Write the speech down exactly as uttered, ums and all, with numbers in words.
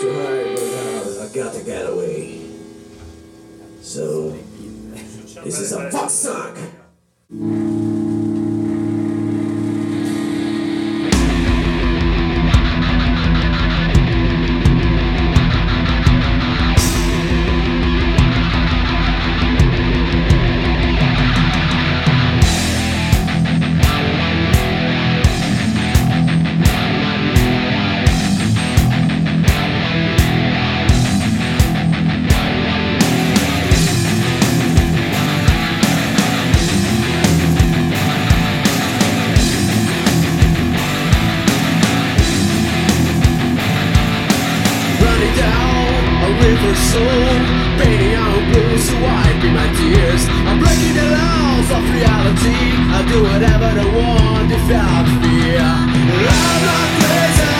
too hard, but uh, I got to get away. So, this is a fuck song! River soul, painting out blue so wiping my tears. I'm breaking the laws of reality. I do whatever I want without fear. I'm not crazy.